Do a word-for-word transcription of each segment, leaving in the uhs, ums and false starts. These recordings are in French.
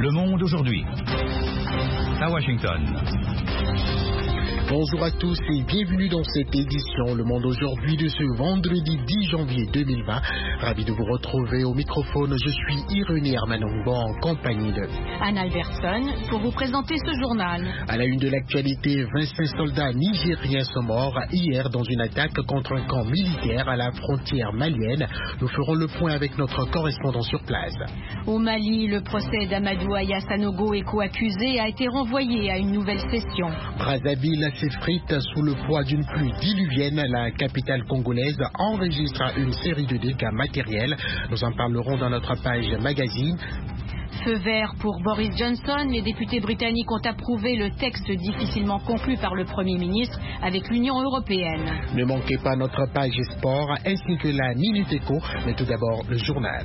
Le Monde aujourd'hui. À Washington. Bonjour à tous et bienvenue dans cette édition Le Monde aujourd'hui de ce vendredi dix janvier deux mille vingt. Ravi de vous retrouver au microphone. Je suis Irénée Armanongo en compagnie de Anne Albertson pour vous présenter ce journal. À la une de l'actualité, vingt-cinq soldats nigériens sont morts hier dans une attaque contre un camp militaire à la frontière malienne. Nous ferons le point avec notre correspondant sur place. Au Mali, le procès d'Amadou Aya Sanogo et co-accusé a été renvoyé à une nouvelle session. Brazzaville s'effrite sous le poids d'une pluie diluvienne. La capitale congolaise enregistre une série de dégâts matériels. Nous en parlerons dans notre page magazine. Feu vert pour Boris Johnson. Les députés britanniques ont approuvé le texte difficilement conclu par le Premier ministre avec l'Union européenne. Ne manquez pas notre page sport ainsi que la Minute Éco. Mais tout d'abord, le journal.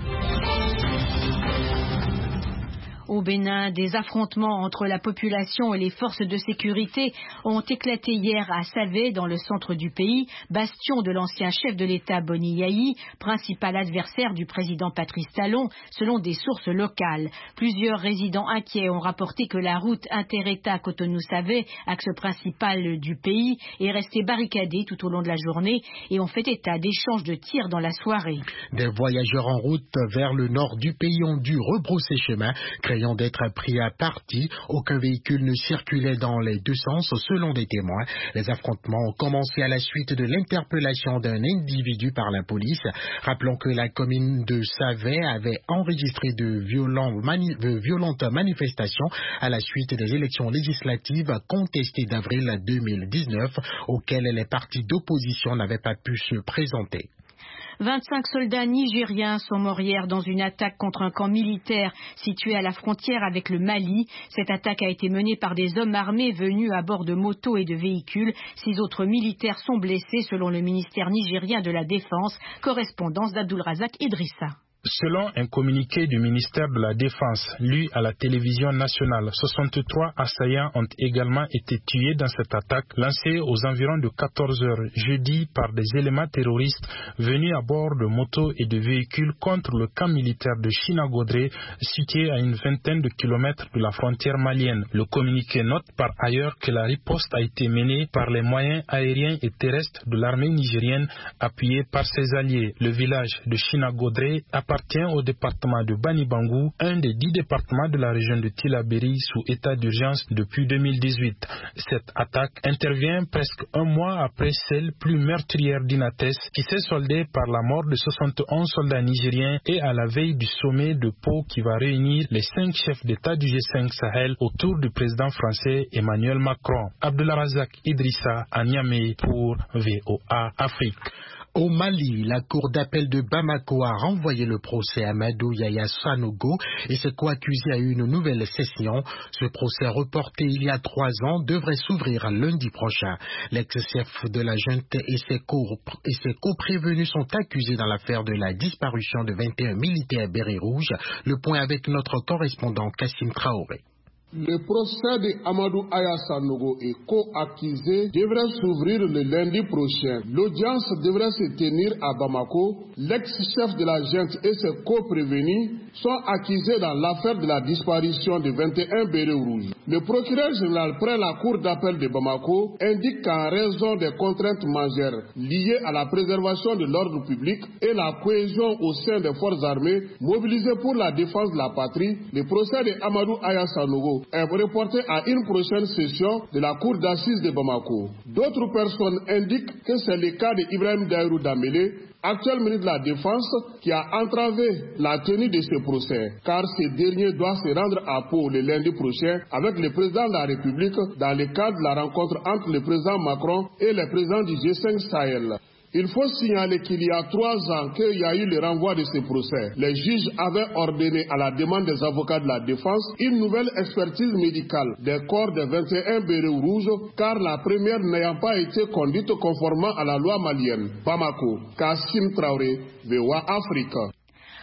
Au Bénin, des affrontements entre la population et les forces de sécurité ont éclaté hier à Savé, dans le centre du pays, bastion de l'ancien chef de l'État Boni Yayi, principal adversaire du président Patrice Talon, selon des sources locales. Plusieurs résidents inquiets ont rapporté que la route inter-État Cotonou-Savé, axe principal du pays, est restée barricadée tout au long de la journée et ont fait état d'échanges de tirs dans la soirée. Des voyageurs en route vers le nord du pays ont dû rebrousser chemin, craignant d'être pris à partie. Aucun véhicule ne circulait dans les deux sens selon des témoins. Les affrontements ont commencé à la suite de l'interpellation d'un individu par la police. Rappelons que la commune de Savé avait enregistré de, violents mani- de violentes manifestations à la suite des élections législatives contestées d'avril deux mille dix-neuf auxquelles les partis d'opposition n'avaient pas pu se présenter. vingt-cinq soldats nigériens sont morts hier dans une attaque contre un camp militaire situé à la frontière avec le Mali. Cette attaque a été menée par des hommes armés venus à bord de motos et de véhicules. Six autres militaires sont blessés selon le ministère nigérien de la Défense. Correspondance d'Abdulrazak Idrissa. Selon un communiqué du ministère de la Défense, lu à la télévision nationale, soixante-trois assaillants ont également été tués dans cette attaque lancée aux environs de quatorze heures jeudi par des éléments terroristes venus à bord de motos et de véhicules contre le camp militaire de Chinagodré, situé à une vingtaine de kilomètres de la frontière malienne. Le communiqué note par ailleurs que la riposte a été menée par les moyens aériens et terrestres de l'armée nigérienne appuyée par ses alliés. Le village de Chinagodré appartient au département de Bani-Bangou, un des dix départements de la région de Tillabéri sous état d'urgence depuis deux mille dix-huit. Cette attaque intervient presque un mois après celle plus meurtrière d'Inates qui s'est soldée par la mort de soixante et onze soldats nigériens et à la veille du sommet de Pau qui va réunir les cinq chefs d'État du G cinq Sahel autour du président français Emmanuel Macron. Abdulrazak Idrissa à Niamey pour V O A Afrique. Au Mali, la cour d'appel de Bamako a renvoyé le procès à Amadou Aya Sanogo et ses co-accusés à une nouvelle session. Ce procès reporté il y a trois ans devrait s'ouvrir lundi prochain. L'ex-chef de la junte et ses co- et ses co-prévenus sont accusés dans l'affaire de la disparition de vingt et un militaires bérets rouges. Le point avec notre correspondant Kassim Traoré. Le procès de Amadou Aya Sanogo et co-accusé devrait s'ouvrir le lundi prochain. L'audience devrait se tenir à Bamako. L'ex-chef de la junte et ses co-prévenus sont accusés dans l'affaire de la disparition de vingt et un bérets rouges. Le procureur général près la cour d'appel de Bamako indique qu'en raison des contraintes majeures liées à la préservation de l'ordre public et la cohésion au sein des forces armées mobilisées pour la défense de la patrie, le procès de Amadou Aya Sanogo est reporté à une prochaine session de la cour d'assises de Bamako. D'autres personnes indiquent que c'est le cas d'Ibrahim Daïrou Dambélé, actuel ministre de la Défense, qui a entravé la tenue de ce procès, car ce dernier doit se rendre à Pau le lundi prochain avec le président de la République dans le cadre de la rencontre entre le président Macron et le président du G cinq Sahel. Il faut signaler qu'il y a trois ans qu'il y a eu le renvoi de ce procès. Les juges avaient ordonné à la demande des avocats de la défense une nouvelle expertise médicale des corps des vingt et un bérets rouges, car la première n'ayant pas été conduite conformément à la loi malienne. Bamako, Kassim Traoré, V O A Afrique.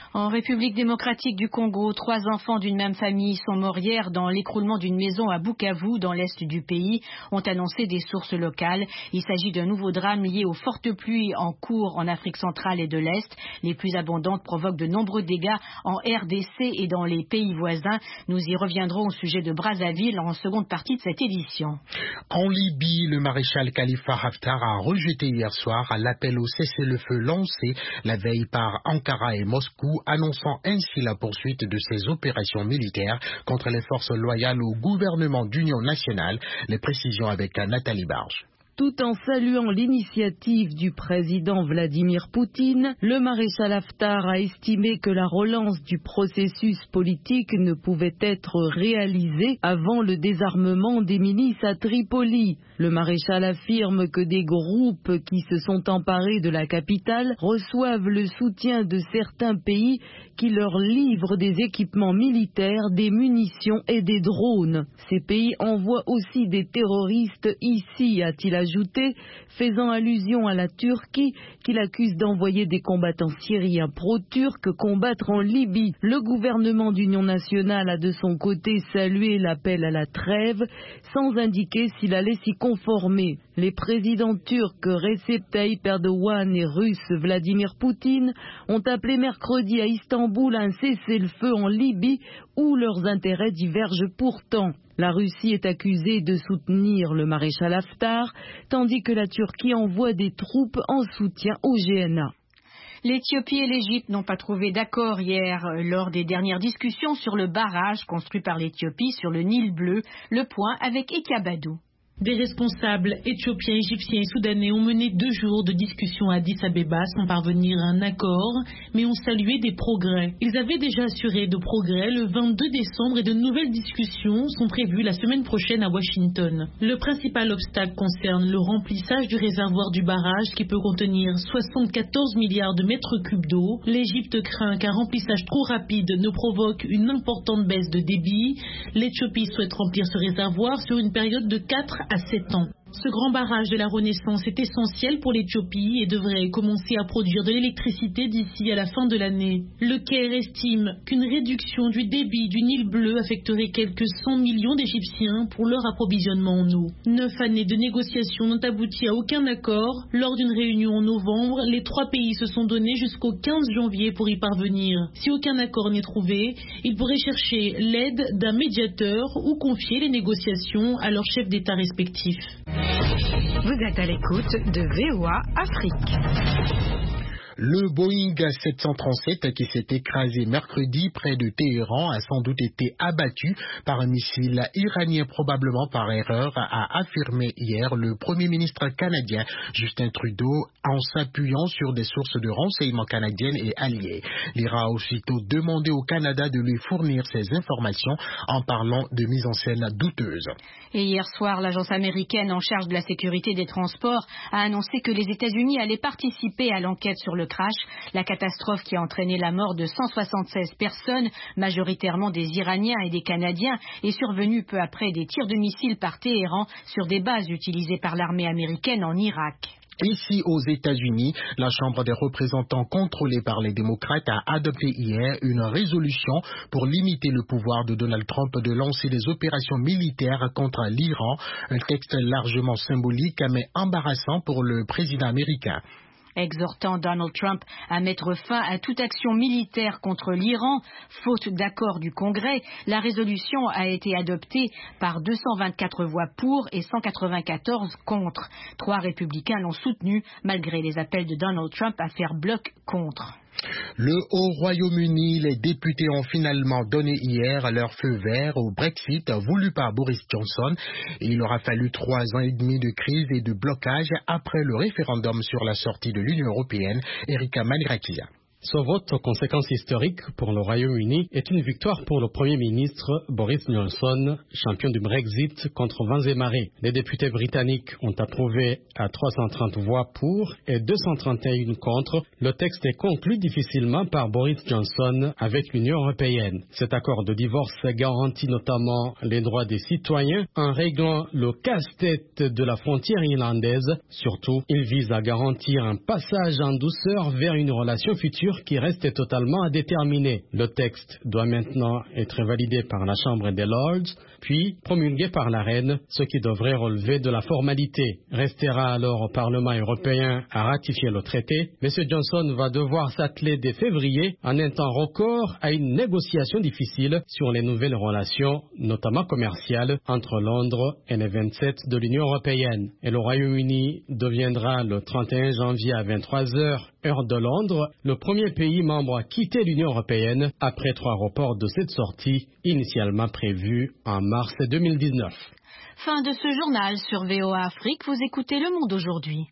En République démocratique du Congo, trois enfants d'une même famille sont morts hier dans l'écroulement d'une maison à Bukavu, dans l'est du pays, ont annoncé des sources locales. Il s'agit d'un nouveau drame lié aux fortes pluies en cours en Afrique centrale et de l'Est. Les pluies abondantes provoquent de nombreux dégâts en R D C et dans les pays voisins. Nous y reviendrons au sujet de Brazzaville en seconde partie de cette édition. En Libye, le maréchal Khalifa Haftar a rejeté hier soir l'appel au cessez-le-feu lancé la veille par Ankara et Moscou, annonçant ainsi la poursuite de ses opérations militaires contre les forces loyales au gouvernement d'union nationale. Les précisions avec Nathalie Barge. Tout en saluant l'initiative du président Vladimir Poutine, le maréchal Haftar a estimé que la relance du processus politique ne pouvait être réalisée avant le désarmement des milices à Tripoli. Le maréchal affirme que des groupes qui se sont emparés de la capitale reçoivent le soutien de certains pays qui leur livrent des équipements militaires, des munitions et des drones. Ces pays envoient aussi des terroristes ici, a-t-il ajouté, faisant allusion à la Turquie qu'il accuse d'envoyer des combattants syriens pro-turcs combattre en Libye. Le gouvernement d'union nationale a de son côté salué l'appel à la trêve sans indiquer s'il allait s'y conformer. Les présidents turcs Recep Tayyip Erdogan et russe Vladimir Poutine ont appelé mercredi à Istanbul un cessez-le-feu en Libye où leurs intérêts divergent pourtant. La Russie est accusée de soutenir le maréchal Haftar, tandis que la Turquie envoie des troupes en soutien au G N A. L'Éthiopie et l'Égypte n'ont pas trouvé d'accord hier lors des dernières discussions sur le barrage construit par l'Éthiopie sur le Nil bleu. Le point avec Ekabadou. Des responsables éthiopiens, égyptiens et soudanais ont mené deux jours de discussions à Addis Abeba sans parvenir à un accord, mais ont salué des progrès. Ils avaient déjà assuré de progrès le vingt-deux décembre et de nouvelles discussions sont prévues la semaine prochaine à Washington. Le principal obstacle concerne le remplissage du réservoir du barrage qui peut contenir soixante-quatorze milliards de mètres cubes d'eau. L'Égypte craint qu'un remplissage trop rapide ne provoque une importante baisse de débit. L'Éthiopie souhaite remplir ce réservoir sur une période de quatre à sept ans. Ce grand barrage de la Renaissance est essentiel pour l'Éthiopie et devrait commencer à produire de l'électricité d'ici à la fin de l'année. Le Caire estime qu'une réduction du débit du Nil bleu affecterait quelques cent millions d'Égyptiens pour leur approvisionnement en eau. Neuf années de négociations n'ont abouti à aucun accord. Lors d'une réunion en novembre, les trois pays se sont donnés jusqu'au quinze janvier pour y parvenir. Si aucun accord n'est trouvé, ils pourraient chercher l'aide d'un médiateur ou confier les négociations à leurs chefs d'État respectifs. Vous êtes à l'écoute de V O A Afrique. Le Boeing sept cent trente-sept qui s'est écrasé mercredi près de Téhéran a sans doute été abattu par un missile iranien probablement par erreur, a affirmé hier le Premier ministre canadien Justin Trudeau en s'appuyant sur des sources de renseignement canadiennes et alliées. L'Iran a aussitôt demandé au Canada de lui fournir ces informations en parlant de mise en scène douteuse. Et hier soir, l'agence américaine en charge de la sécurité des transports a annoncé que les États-Unis allaient participer à l'enquête sur le crash. La catastrophe qui a entraîné la mort de cent soixante-seize personnes, majoritairement des Iraniens et des Canadiens, est survenue peu après des tirs de missiles par Téhéran sur des bases utilisées par l'armée américaine en Irak. Ici aux États-Unis, la Chambre des représentants contrôlée par les démocrates a adopté hier une résolution pour limiter le pouvoir de Donald Trump de lancer des opérations militaires contre l'Iran, un texte largement symbolique mais embarrassant pour le président américain. Exhortant Donald Trump à mettre fin à toute action militaire contre l'Iran, faute d'accord du Congrès, la résolution a été adoptée par deux cent vingt-quatre voix pour et cent quatre-vingt-quatorze contre. Trois républicains l'ont soutenue, malgré les appels de Donald Trump à faire bloc contre. Le Haut Royaume-Uni, les députés ont finalement donné hier leur feu vert au Brexit voulu par Boris Johnson. Et il aura fallu trois ans et demi de crise et de blocage après le référendum sur la sortie de l'Union européenne. Erika Manirakia. Ce vote, conséquence historique pour le Royaume-Uni, est une victoire pour le Premier ministre Boris Johnson, champion du Brexit contre vents et marées. Les députés britanniques ont approuvé à trois cent trente voix pour et deux cent trente et un contre. Le texte est conclu difficilement par Boris Johnson avec l'Union européenne. Cet accord de divorce garantit notamment les droits des citoyens en réglant le casse-tête de la frontière irlandaise. Surtout, il vise à garantir un passage en douceur vers une relation future candidature qui reste totalement à déterminer. Le texte doit maintenant être validé par la Chambre des Lords, puis promulgué par la Reine, ce qui devrait relever de la formalité. Restera alors au Parlement européen à ratifier le traité. M. Johnson va devoir s'atteler dès février, en un temps record, à une négociation difficile sur les nouvelles relations, notamment commerciales, entre Londres et les vingt-sept de l'Union européenne. Et le Royaume-Uni deviendra le trente et un janvier à vingt-trois heures, heure de Londres, le premier pays membre à quitter l'Union européenne après trois reports de cette sortie, initialement prévue en mars deux mille dix-neuf. Fin de ce journal sur V O A Afrique. Vous écoutez Le Monde aujourd'hui.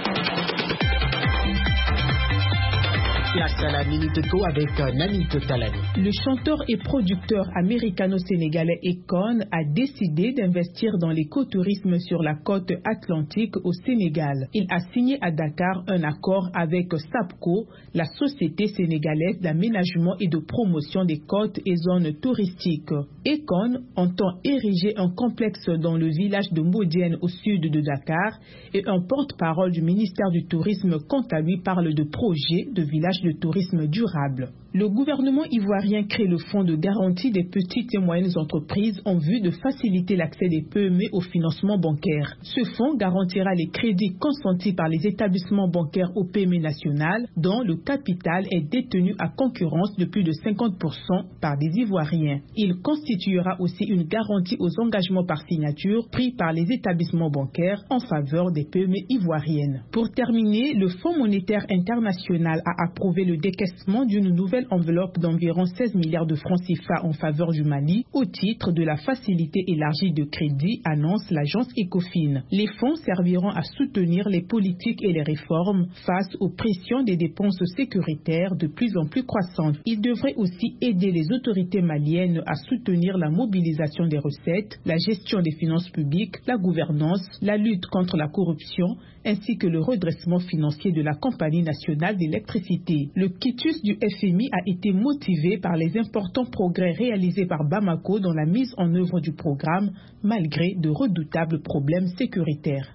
Place à la Minute Éco avec Nanit Talani. Le chanteur et producteur américano-sénégalais Akon a décidé d'investir dans l'écotourisme sur la côte atlantique au Sénégal. Il a signé à Dakar un accord avec SAPCO, la Société sénégalaise d'aménagement et de promotion des côtes et zones touristiques. Akon entend ériger un complexe dans le village de Modienne au sud de Dakar et un porte-parole du ministère du Tourisme quant à lui parle de projets de village de tourisme durable. Le gouvernement ivoirien crée le fonds de garantie des petites et moyennes entreprises en vue de faciliter l'accès des P M E au financement bancaire. Ce fonds garantira les crédits consentis par les établissements bancaires au P M E national dont le capital est détenu à concurrence de plus de cinquante pour cent par des Ivoiriens. Il constituera aussi une garantie aux engagements par signature pris par les établissements bancaires en faveur des P M E ivoiriennes. Pour terminer, le Fonds monétaire international a approuvé le décaissement d'une nouvelle enveloppe d'environ seize milliards de francs C F A en faveur du Mali au titre de la facilité élargie de crédit, annonce l'agence Ecofin. Les fonds serviront à soutenir les politiques et les réformes face aux pressions des dépenses sécuritaires de plus en plus croissantes. Ils devraient aussi aider les autorités maliennes à soutenir la mobilisation des recettes, la gestion des finances publiques, la gouvernance, la lutte contre la corruption, ainsi que le redressement financier de la Compagnie nationale d'électricité. Le quitus du F M I a été motivé par les importants progrès réalisés par Bamako dans la mise en œuvre du programme, malgré de redoutables problèmes sécuritaires.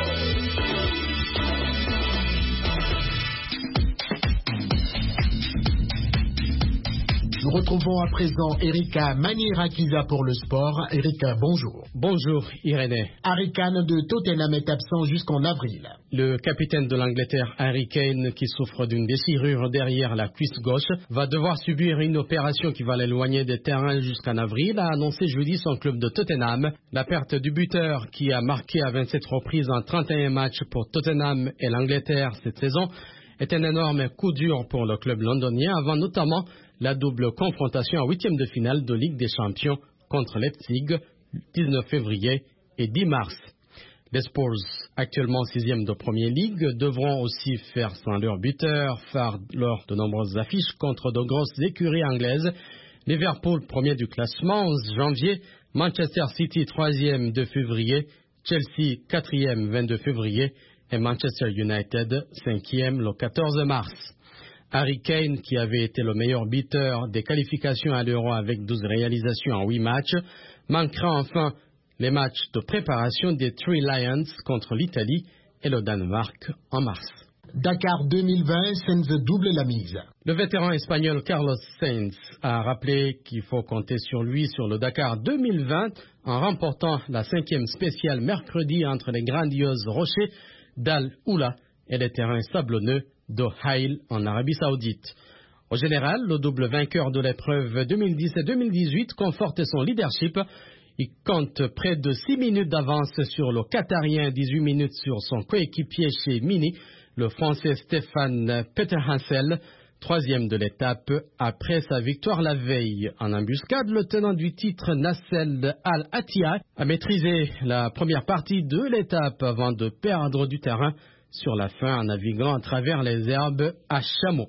Nous retrouvons à présent Erika Manierakiza pour le sport. Erika, bonjour. Bonjour Irénée. Harry Kane de Tottenham est absent jusqu'en avril. Le capitaine de l'Angleterre, Harry Kane, qui souffre d'une déchirure derrière la cuisse gauche, va devoir subir une opération qui va l'éloigner des terrains jusqu'en avril, a annoncé jeudi son club de Tottenham. La perte du buteur, qui a marqué à vingt-sept reprises en trente et un matchs pour Tottenham et l'Angleterre cette saison, est un énorme coup dur pour le club londonien, avant notamment la double confrontation en huitième de finale de Ligue des Champions contre Leipzig, dix-neuf février et dix mars. Les Spurs, actuellement sixième de Premier League, devront aussi faire sans leur buteur, phare lors de nombreuses affiches contre de grosses écuries anglaises. Liverpool, premier du classement, onze janvier, Manchester City, troisième deux février, Chelsea, quatrième, vingt-deux février, et Manchester United, cinquième, le quatorze mars. Harry Kane, qui avait été le meilleur buteur des qualifications à l'Euro avec douze réalisations en huit matchs, manquera enfin les matchs de préparation des Three Lions contre l'Italie et le Danemark en mars. Dakar deux mille vingt, Sainz double la mise. Le vétéran espagnol Carlos Sainz a rappelé qu'il faut compter sur lui sur le Dakar deux mille vingt en remportant la cinquième spéciale mercredi entre les grandioses rochers d'Al Oula et les terrains sablonneux de Hail en Arabie Saoudite. Au général, le double vainqueur de l'épreuve deux mille dix et deux mille dix-huit conforte son leadership. Il compte près de six minutes d'avance sur le Qatarien, dix-huit minutes sur son coéquipier chez Mini, le Français Stéphane Peterhansel, troisième de l'étape après sa victoire la veille. En embuscade, le tenant du titre Nassel Al-Attiyah a maîtrisé la première partie de l'étape avant de perdre du terrain sur la fin en naviguant à travers les herbes à chameau.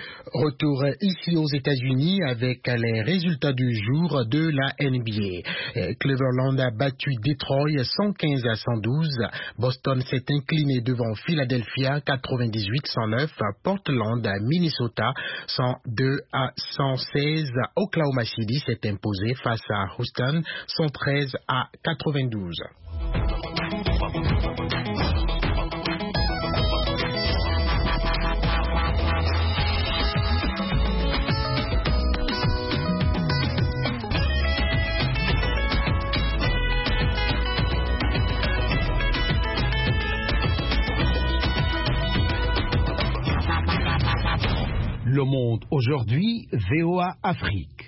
Retour ici aux États-Unis avec les résultats du jour de la N B A. Cleveland a battu Detroit cent quinze à cent douze. Boston s'est incliné devant Philadelphia quatre-vingt-dix-huit à cent neuf. Portland à Minnesota cent deux à cent seize. Oklahoma City s'est imposé face à Houston cent treize à quatre-vingt-douze. Le Monde aujourd'hui, V O A Afrique.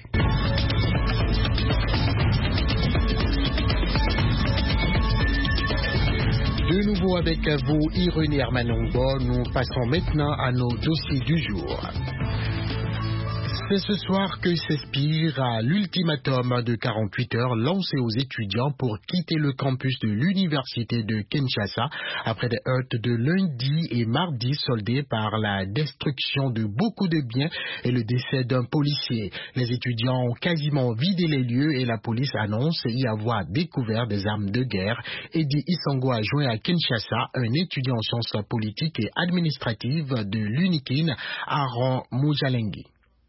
De nouveau avec vous, Irénée Hermanongo, nous passons maintenant à nos dossiers du jour. C'est ce soir que s'expire l'ultimatum de quarante-huit heures lancé aux étudiants pour quitter le campus de l'université de Kinshasa après des heurts de lundi et mardi soldés par la destruction de beaucoup de biens et le décès d'un policier. Les étudiants ont quasiment vidé les lieux et la police annonce y avoir découvert des armes de guerre. Eddie Isango a joint à Kinshasa un étudiant en sciences politiques et administratives de l'Unikin, Aaron Moujalengui.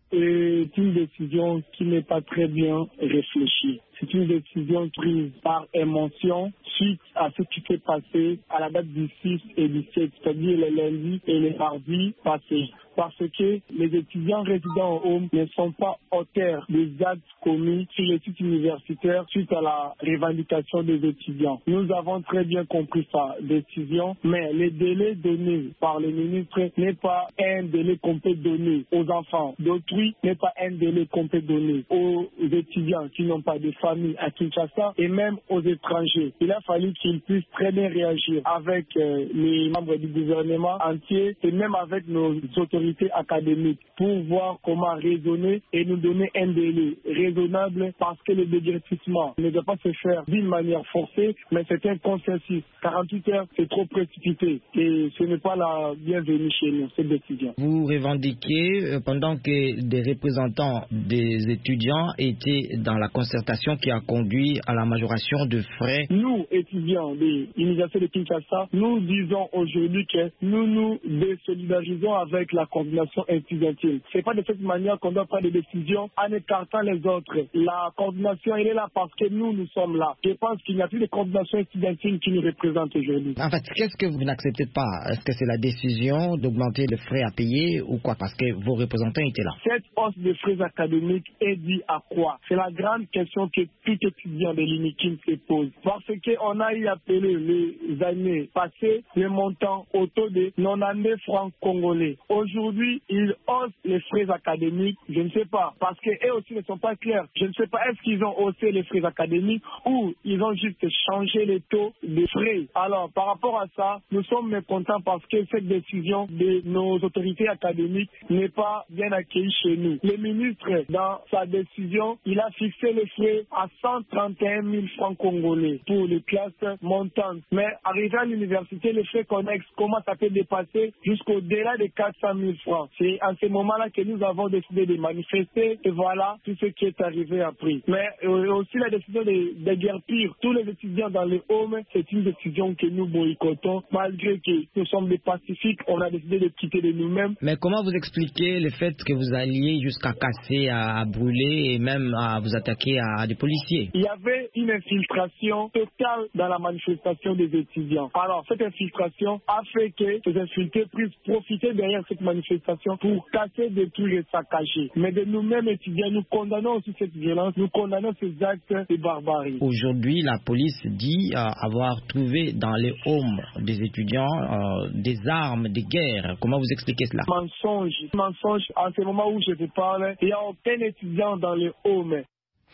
C'est une décision qui n'est pas très bien réfléchie. C'est une décision prise par émotion suite à ce qui s'est passé à la date du six et du sept, c'est-à-dire les lundis et les mardis passés. Parce que les étudiants résidant au home ne sont pas auteurs des actes commis sur les sites universitaires suite à la revendication des étudiants. Nous avons très bien compris sa décision, mais le délai donné par le ministre n'est pas un délai qu'on peut donner aux enfants d'autrui, n'est pas un délai qu'on peut donner aux étudiants qui n'ont pas de famille à Kinshasa et même aux étrangers. Il a fallu qu'ils puissent très bien réagir avec euh, les membres du gouvernement entier et même avec nos autorités académiques pour voir comment raisonner et nous donner un délai raisonnable parce que le déguerpissement ne doit pas se faire d'une manière forcée, mais c'est un consensus. quarante-huit heures, c'est trop précipité et ce n'est pas la bienvenue chez nous, cette décision. Vous revendiquez euh, pendant que des représentants des étudiants étaient dans la concertation qui a conduit à la majoration de frais. Nous, étudiants de l'Université de Kinshasa, nous disons aujourd'hui que nous nous désolidarisons avec la coordination estudiantine. Ce n'est pas de cette manière qu'on doit prendre des décisions en écartant les autres. La coordination, elle est là parce que nous, nous sommes là. Je pense qu'il n'y a plus de coordination estudiantine qui nous représente aujourd'hui. En fait, qu'est-ce que vous n'acceptez pas? Est-ce que c'est la décision d'augmenter les frais à payer ou quoi? Parce que vos représentants étaient là. Cette hausse des frais académiques est due à quoi? C'est la grande question que tout étudiant de l'Unikin se pose. Parce qu'on a eu appelé les années passées le montant autour de quatre-vingt-dix francs congolais. Aujourd'hui, ils haussent les frais académiques. Je ne sais pas. Parce qu'eux aussi ne sont pas clairs. Je ne sais pas, est-ce qu'ils ont haussé les frais académiques ou ils ont juste changé les taux de frais. Alors, par rapport à ça, nous sommes mécontents parce que cette décision de nos autorités académiques n'est pas bien accueillie chez nous. Le ministre, dans sa décision, il a fixé les frais à cent trente et un mille francs congolais pour les classes montantes. Mais arrivé à l'université, les frais connexes commencent à peut dépasser jusqu'au-delà de quatre cent mille francs. C'est à ce moment-là que nous avons décidé de manifester et voilà tout ce qui est arrivé après. Mais euh, aussi la décision de, de guerpir tous les étudiants dans les homes, c'est une décision que nous boycottons. Malgré que nous sommes des pacifiques, on a décidé de quitter de nous-mêmes. Mais comment vous expliquez le fait que vous alliez jusqu'à casser, à brûler et même à vous attaquer à des policiers? Il y avait une infiltration totale dans la manifestation des étudiants. Alors cette infiltration a fait que ces infiltrés puissent profiter derrière cette manifestation pour casser, détruire et saccager. Mais de nous-mêmes étudiants, nous condamnons aussi cette violence, nous condamnons ces actes de barbarie. Aujourd'hui, la police dit euh, avoir trouvé dans les homes des étudiants euh, des armes de guerre. Comment vous expliquez cela? Mensonge. Mensonge. À ce moment où je te parle, il n'y a aucun étudiant dans les homes.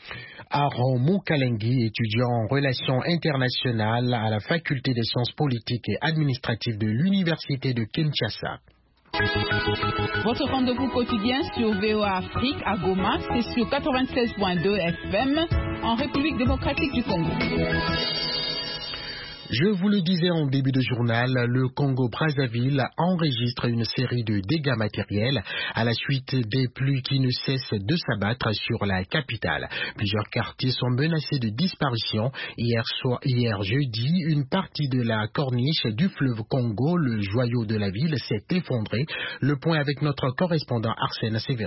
Aaron Moujalengui, étudiant en relations internationales à la faculté des sciences politiques et administratives de l'université de Kinshasa. Votre rendez-vous quotidien sur V O A Afrique à Goma, c'est sur quatre-vingt-seize point deux F M en République démocratique du Congo. Je vous le disais en début de journal, le Congo-Brazzaville enregistre une série de dégâts matériels à la suite des pluies qui ne cessent de s'abattre sur la capitale. Plusieurs quartiers sont menacés de disparition. Hier, soir, hier jeudi, une partie de la corniche du fleuve Congo, le joyau de la ville, s'est effondrée. Le point avec notre correspondant Arsène Sévérin.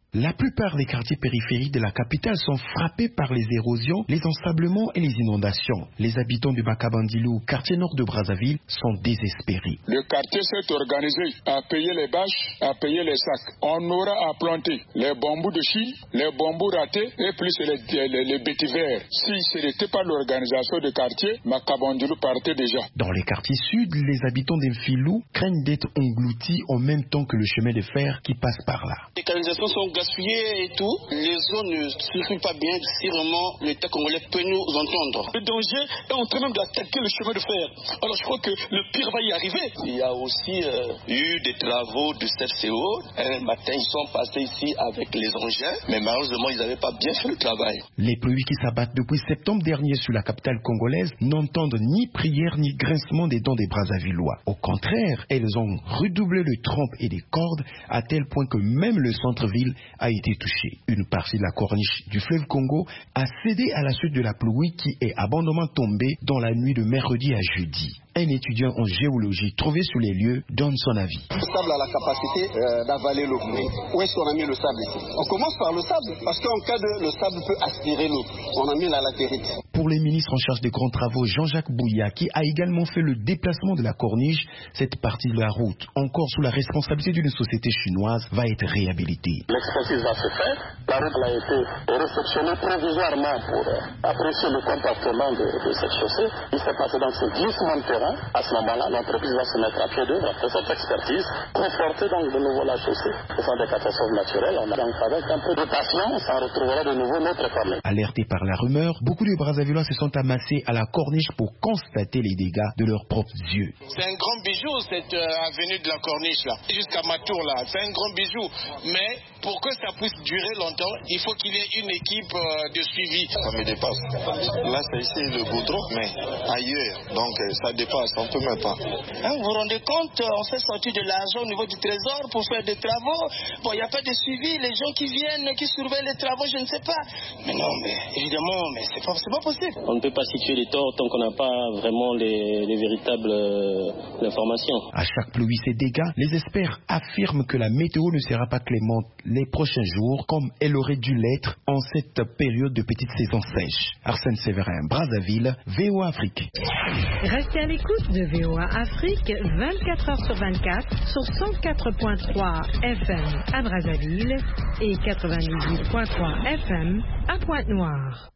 La plupart des quartiers périphériques de la capitale sont frappés par les érosions, les ensablements et les inondations. Les habitants du Makabandilou, quartier nord de Brazzaville, sont désespérés. Le quartier s'est organisé à payer les bâches, à payer les sacs. On aura à planter les bambous de Chine, les bambous ratés et plus les, les, les vétivers. Si ce n'était pas l'organisation de quartier, Makabandilou partait déjà. Dans les quartiers sud, les habitants d'Enfilou craignent d'être engloutis en même temps que le chemin de fer qui passe par là. Les canalisations sont gaspillées et tout. Les eaux ne circulent pas bien si vraiment l'État congolais peut nous entendre. Le danger est en train même d'attaquer le chemin de fer. Alors je crois que le pire va y arriver. Il y a aussi euh, eu des travaux du C F C O. Un matin, ils sont passés ici avec les engins, mais malheureusement, ils n'avaient pas bien fait le travail. Les pluies qui s'abattent depuis septembre dernier sur la capitale congolaise n'entendent ni prière ni grincement des dents des Brazzavillois. Au contraire, elles ont redoublé le trompe et des cordes à tel point que même le centre-ville a été touché. Une partie de la corniche du fleuve Congo a cédé à la suite de la pluie qui est abondamment tombée dans la nuit de mercredi à jeudi. Un étudiant en géologie trouvé sur les lieux donne son avis. Le sable a la capacité euh, d'avaler l'eau. Où est-ce qu'on a mis le sable ici? On commence par le sable, parce qu'en cas de le sable peut aspirer l'eau. On a mis la latérite. Pour les ministres en charge des grands travaux, Jean-Jacques Bouya, qui a également fait le déplacement de la corniche, cette partie de la route, encore sous la responsabilité d'une société chinoise, va être réhabilitée. L'expertise va se faire. La route a été réceptionnée provisoirement pour apprécier le comportement de, de cette chaussée. Il s'est passé dans ce glissement de terrain. À ce moment-là, l'entreprise va se mettre à pied d'œuvre après cette expertise, conforter donc de nouveau la chaussée. Ce sont des catastrophes naturelles. On a donc avec un peu de patience, on retrouvera de nouveau notre corniche. Alertés par la rumeur, beaucoup de Brazzavillois se sont amassés à la corniche pour constater les dégâts de leurs propres yeux. C'est un grand bijou cette euh, avenue de la corniche là, jusqu'à Matour là. C'est un grand bijou, mais pour que ça puisse durer longtemps, il faut qu'il y ait une équipe euh, de suivi. Ça me dépasse. Là, c'est ici le goudron, mais ailleurs. Donc, ça dépasse. On peut même pas. Hein, vous vous rendez compte, on s'est sorti de l'argent au niveau du trésor pour faire des travaux. Bon, il n'y a pas de suivi. Les gens qui viennent, qui surveillent les travaux, je ne sais pas. Mais non, mais évidemment, mais c'est pas, c'est pas possible. On ne peut pas situer les torts tant qu'on n'a pas vraiment les, les véritables euh, informations. À chaque pluie, ces dégâts, les experts affirment que la météo ne sera pas clémente les prochains jours, comme elle aurait dû l'être en cette période de petite saison sèche. Arsène Séverin, Brazzaville, V O A Afrique. Restez à l'écoute de V O A Afrique vingt-quatre heures sur vingt-quatre sur cent quatre point trois F M à Brazzaville et quatre-vingt-dix-huit point trois F M à Pointe-Noire.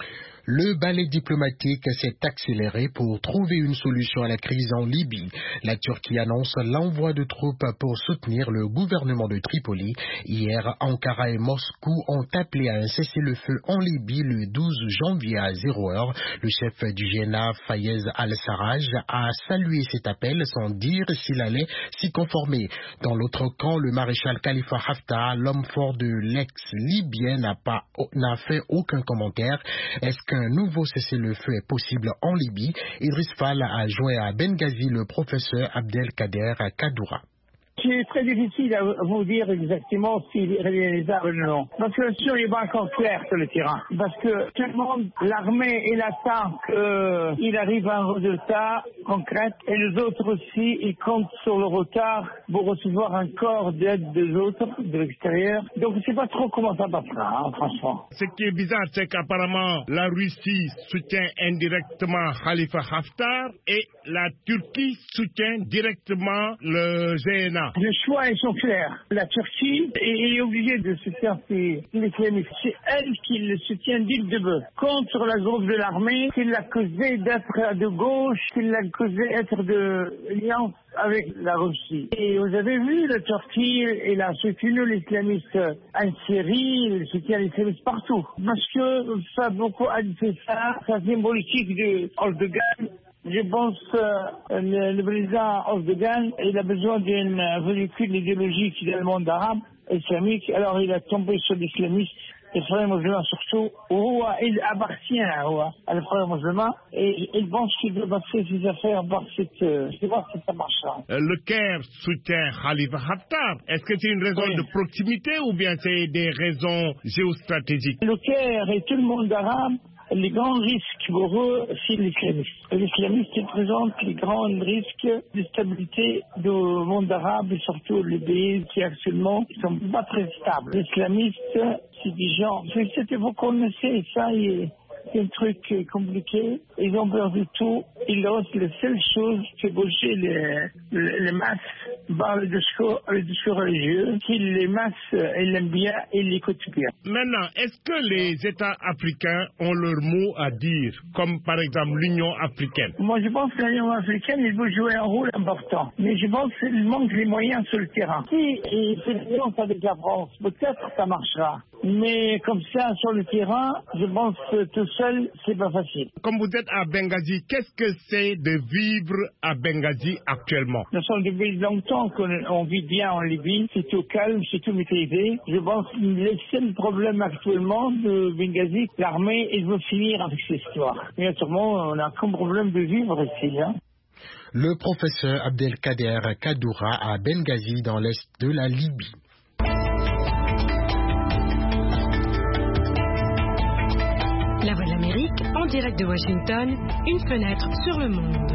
Le balai diplomatique s'est accéléré pour trouver une solution à la crise en Libye. La Turquie annonce l'envoi de troupes pour soutenir le gouvernement de Tripoli. Hier, Ankara et Moscou ont appelé à un cessez-le-feu en Libye le douze janvier à zéro heure. Le chef du G N A, Fayez al-Sarraj, a salué cet appel sans dire s'il allait s'y conformer. Dans l'autre camp, le maréchal Khalifa Haftar, l'homme fort de l'ex-Libyen, n'a pas, n'a fait aucun commentaire. Est-ce que qu'un nouveau cessez-le-feu est possible en Libye? Idriss Fall a joint à Benghazi le professeur Abdelkader Kadoura. C'est très difficile à vous dire exactement s'il est réalisable ou non. Parce que sûr, il n'est pas encore clair sur le terrain. Parce que tout le monde, l'armée, il attend qu'il arrive à un résultat concret. Et les autres aussi, ils comptent sur le retard pour recevoir encore d'aide des autres, de l'extérieur. Donc je ne sais pas trop comment ça passera, hein, franchement. Ce qui est bizarre, c'est qu'apparemment, la Russie soutient indirectement Khalifa Haftar et la Turquie soutient directement le G N A. Les choix, ils sont clairs. La Turquie est obligée de soutenir l'islamisme. C'est elle qui le soutient d'île de Bœuf. Contre la groupe de l'armée, qui l'accusait d'être de gauche, qui l'accusait d'être de alliance avec la Russie. Et vous avez vu, la Turquie, elle a soutenu l'islamiste en Syrie, elle soutient l'islamiste partout. Parce que ça a beaucoup addité ça, ça symbolique de Erdogan. Je pense que euh, le, le président Erdogan, il a besoin d'un véhicule idéologique dans le monde arabe, islamique. Alors il a tombé sur l'islamisme, les frères musulmans surtout. Où il appartient à les frères musulmans et il pense qu'il doit passer ses affaires par cette... Je sais pas si ça marchera. Le Caire soutient Khalifa Haftar. Est-ce que c'est une raison oui. de proximité ou bien c'est des raisons géostratégiques? Le Caire et tout le monde arabe Les grands risques pour eux, c'est l'islamisme. L'islamisme présente les grands risques de stabilité du monde arabe et surtout les pays qui actuellement ne sont pas très stables. L'islamisme, c'est des gens, c'est, vous connaissez ça, c'est un truc compliqué. Ils ont perdu tout. Ils osent, la seule chose, c'est bouger les, les, les masses par le discours, le discours religieux. Si les masses, ils l'aiment bien, ils l'écoutent bien. Maintenant, est-ce que les États africains ont leur mot à dire, comme par exemple l'Union africaine? Moi, je pense que l'Union africaine, il veut jouer un rôle important. Mais je pense qu'il manque les moyens sur le terrain. Si il fait une alliance avec la France, peut-être ça marchera. Mais comme ça, sur le terrain, je pense que tout seul, c'est pas facile. Comme vous êtes à Benghazi, qu'est-ce que c'est de vivre à Benghazi actuellement? Nous sommes depuis longtemps qu'on vit bien en Libye. C'est tout calme, c'est tout maîtrisé. Je pense que le seul problème actuellement de Benghazi, l'armée, elle veut finir avec cette histoire. Mais autrement, on a comme problème de vivre ici, hein. Le professeur Abdelkader Kadoura à Benghazi, dans l'est de la Libye. La Voix de l'Amérique, en direct de Washington, une fenêtre sur le monde.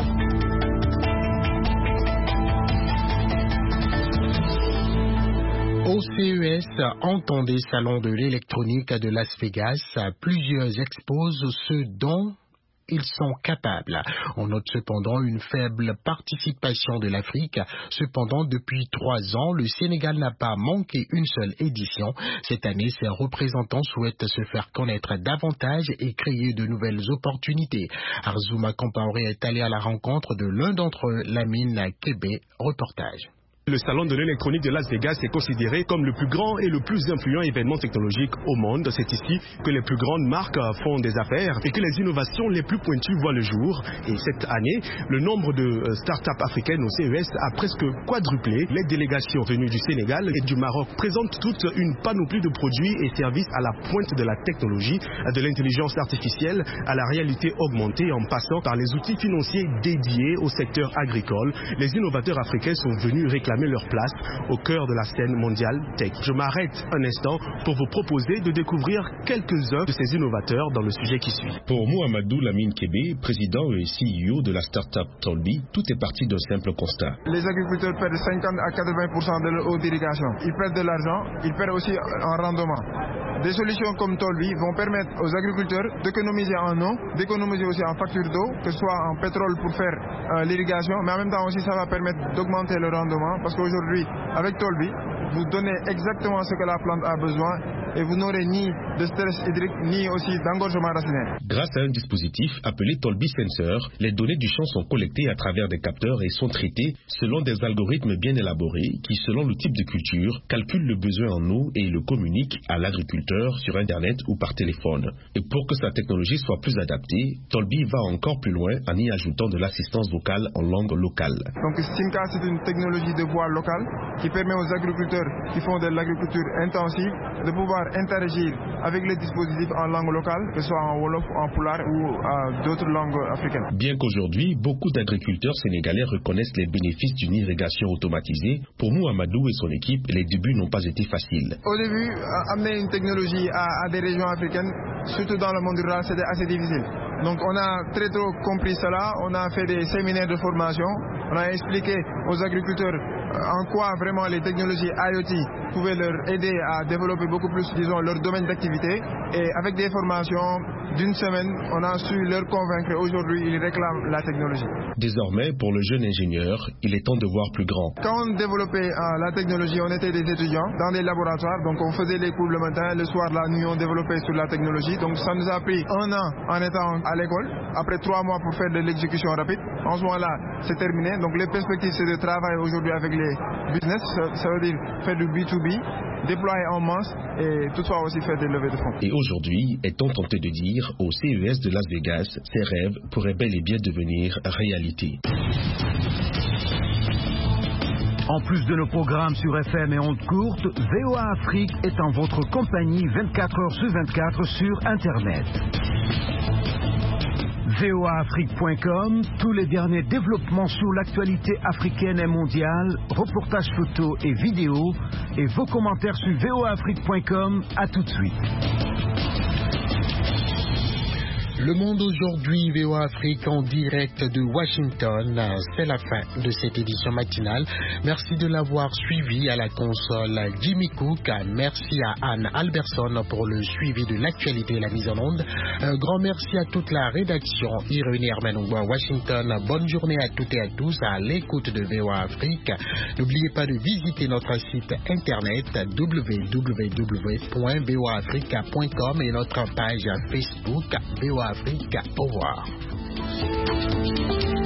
Au C E S, entendez Salon de l'électronique de Las Vegas, plusieurs exposent ce dont ils sont capables. On note cependant une faible participation de l'Afrique. Cependant, depuis trois ans, le Sénégal n'a pas manqué une seule édition. Cette année, ses représentants souhaitent se faire connaître davantage et créer de nouvelles opportunités. Arzouma Compaoré est allé à la rencontre de l'un d'entre eux, Lamine Kébé. Reportage. Le salon de l'électronique de Las Vegas est considéré comme le plus grand et le plus influent événement technologique au monde. C'est ici que les plus grandes marques font des affaires et que les innovations les plus pointues voient le jour. Et cette année, le nombre de start-up africaines au C E S a presque quadruplé. Les délégations venues du Sénégal et du Maroc présentent toute une panoplie de produits et services à la pointe de la technologie, de l'intelligence artificielle à la réalité augmentée, en passant par les outils financiers dédiés au secteur agricole. Les innovateurs africains sont venus réclamer leur place au cœur de la scène mondiale tech. Je m'arrête un instant pour vous proposer de découvrir quelques-uns de ces innovateurs dans le sujet qui suit. Pour Mohamedou Lamine Kébé, président et C E O de la start-up Tolbi, tout est parti d'un simple constat. Les agriculteurs perdent cinquante à quatre-vingts pour cent de leur eau d'irrigation. Ils perdent de l'argent, ils perdent aussi en rendement. Des solutions comme Tolbi vont permettre aux agriculteurs d'économiser en eau, d'économiser aussi en facture d'eau, que ce soit en pétrole pour faire euh, l'irrigation, mais en même temps aussi ça va permettre d'augmenter le rendement, parce qu'aujourd'hui, avec Tolbi, vous donnez exactement ce que la plante a besoin et vous n'aurez ni de stress hydrique ni aussi d'engorgement racinaire. Grâce à un dispositif appelé Tolbi Sensor, les données du champ sont collectées à travers des capteurs et sont traitées selon des algorithmes bien élaborés qui, selon le type de culture, calculent le besoin en eau et le communiquent à l'agriculteur sur Internet ou par téléphone. Et pour que sa technologie soit plus adaptée, Tolbi va encore plus loin en y ajoutant de l'assistance vocale en langue locale. Donc Simca, c'est une technologie de voix locale qui permet aux agriculteurs qui font de l'agriculture intensive de pouvoir interagir avec les dispositifs en langue locale, que ce soit en Wolof, en Pulaar ou euh, d'autres langues africaines. Bien qu'aujourd'hui, beaucoup d'agriculteurs sénégalais reconnaissent les bénéfices d'une irrigation automatisée, pour Mohamedou et son équipe, les débuts n'ont pas été faciles. Au début, amener une technologie à, à des régions africaines, surtout dans le monde rural, c'était assez difficile. Donc on a très tôt compris cela, on a fait des séminaires de formation, on a expliqué aux agriculteurs en quoi vraiment les technologies IoT pouvaient leur aider à développer beaucoup plus, disons, leur domaine d'activité. Et avec des formations d'une semaine, on a su leur convaincre. Aujourd'hui, ils réclament la technologie. Désormais, pour le jeune ingénieur, il est temps de voir plus grand. Quand on développait euh, la technologie, on était des étudiants dans des laboratoires. Donc on faisait les cours le matin, le soir, la nuit, on développait sur la technologie. Donc ça nous a pris un an en étant à l'école. Après trois mois pour faire de l'exécution rapide. En ce moment-là, c'est terminé. Donc les perspectives, c'est de travailler aujourd'hui avec les business. Ça, ça veut dire faire du B deux B, déployer en masse et toutefois aussi faire des levées de fonds. Et aujourd'hui, est-on tenté de dire au C E S de Las Vegas, ces rêves pourraient bel et bien devenir réalité. En plus de nos programmes sur F M et ondes courtes, V O A Afrique est en votre compagnie vingt-quatre heures sur vingt-quatre sur Internet. V O A Afrique point com, tous les derniers développements sur l'actualité africaine et mondiale, reportages photos et vidéos, et vos commentaires sur V O A Afrique point com. À tout de suite. Le Monde aujourd'hui, V O A Afrique en direct de Washington. C'est la fin de cette édition matinale. Merci de l'avoir suivi à la console Jimmy Cook. Merci à Anne Alberson pour le suivi de l'actualité et la mise en onde. Un grand merci à toute la rédaction. Irénée Hermanongwa, Washington. Bonne journée à toutes et à tous à l'écoute de V O A Afrique. N'oubliez pas de visiter notre site internet w w w point v o a africa point com et notre page Facebook V O A Afrique. Au revoir.